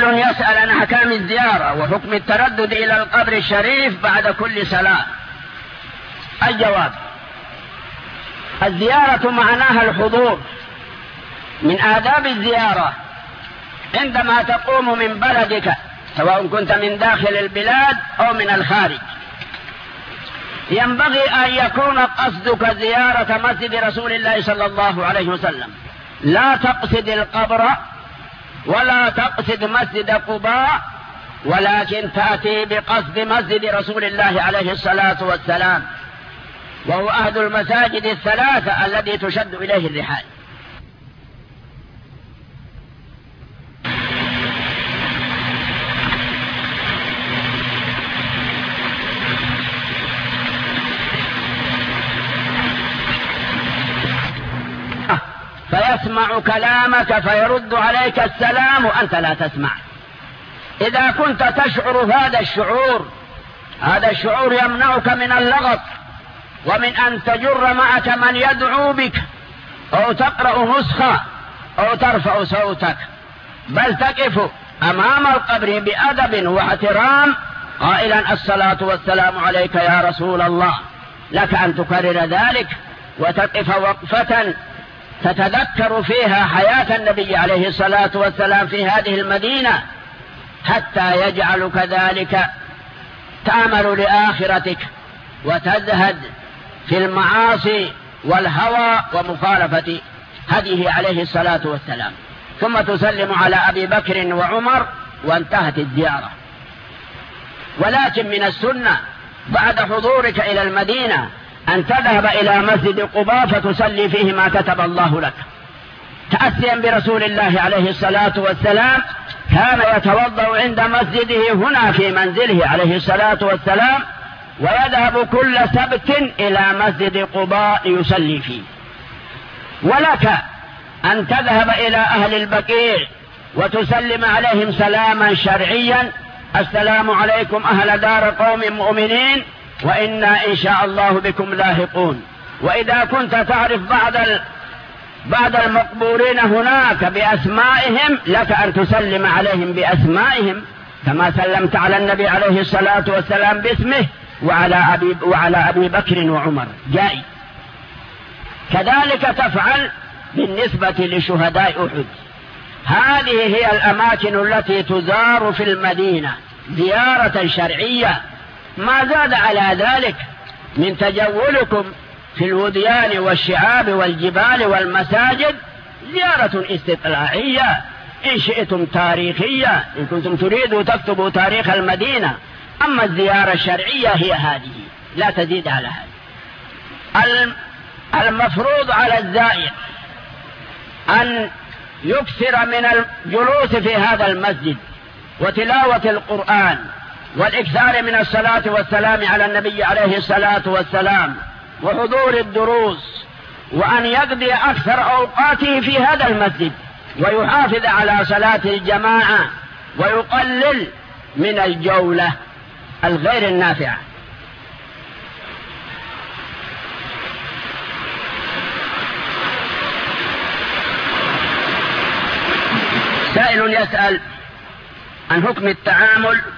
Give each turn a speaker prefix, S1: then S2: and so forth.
S1: سائل يسأل عن أحكام الزيارة وحكم التردد إلى القبر الشريف بعد كل صلاة. الجواب: الزيارة معناها الحضور. من آداب الزيارة عندما تقوم من بلدك، سواء كنت من داخل البلاد أو من الخارج، ينبغي أن يكون قصدك زيارة مسجد رسول الله صلى الله عليه وسلم، لا تقصد القبر ولا تقصد مسجد قباء، ولكن تأتي بقصد مسجد رسول الله عليه الصلاة والسلام، وهو أحد المساجد الثلاثة التي تشد إليه الرحال. فيسمع كلامك فيرد عليك السلام وأنت لا تسمع. إذا كنت تشعر هذا الشعور يمنعك من اللغط ومن أن تجر معك من يدعو بك أو تقرأ نسخة أو ترفع صوتك، بل تقف أمام القبر بأدب واحترام قائلا: الصلاة والسلام عليك يا رسول الله. لك أن تكرر ذلك وتقف وقفة تتذكر فيها حياة النبي عليه الصلاة والسلام في هذه المدينة، حتى يجعلك ذلك تعمل لآخرتك وتزهد في المعاصي والهوى ومخالفة هديه عليه الصلاة والسلام. ثم تسلم على أبي بكر وعمر وانتهت الزيارة. ولكن من السنة بعد حضورك إلى المدينة أن تذهب إلى مسجد قباء فتصلي فيه ما كتب الله لك، تأسيا برسول الله عليه الصلاة والسلام. كان يتوضأ عند مسجده هنا في منزله عليه الصلاة والسلام، ويذهب كل سبت إلى مسجد قباء يصلي فيه. ولك أن تذهب إلى أهل البقيع وتسلم عليهم سلاما شرعيا: السلام عليكم أهل دار قوم مؤمنين وإنا إن شاء الله بكم لاحقون. وإذا كنت تعرف بعض المقبورين هناك بأسمائهم، لك أن تسلم عليهم بأسمائهم كما سلمت على النبي عليه الصلاة والسلام باسمه وعلى أبي بكر وعمر جائز. كذلك تفعل بالنسبة لشهداء أحد. هذه هي الأماكن التي تزار في المدينة زيارة شرعية. ما زاد على ذلك من تجولكم في الوديان والشعاب والجبال والمساجد زيارة استطلاعية، إن شئتم تاريخية، إن كنتم تريدوا تكتبوا تاريخ المدينة. أما الزيارة الشرعية هي هذه، لا تزيد على هذا. المفروض على الزائر أن يكثر من الجلوس في هذا المسجد وتلاوة القرآن والإكثار من الصلاة والسلام على النبي عليه الصلاة والسلام وحضور الدروس، وأن يقضي أكثر أوقاته في هذا المسجد ويحافظ على صلاة الجماعة ويقلل من الجولة الغير النافعة. سائل يسأل عن حكم التعامل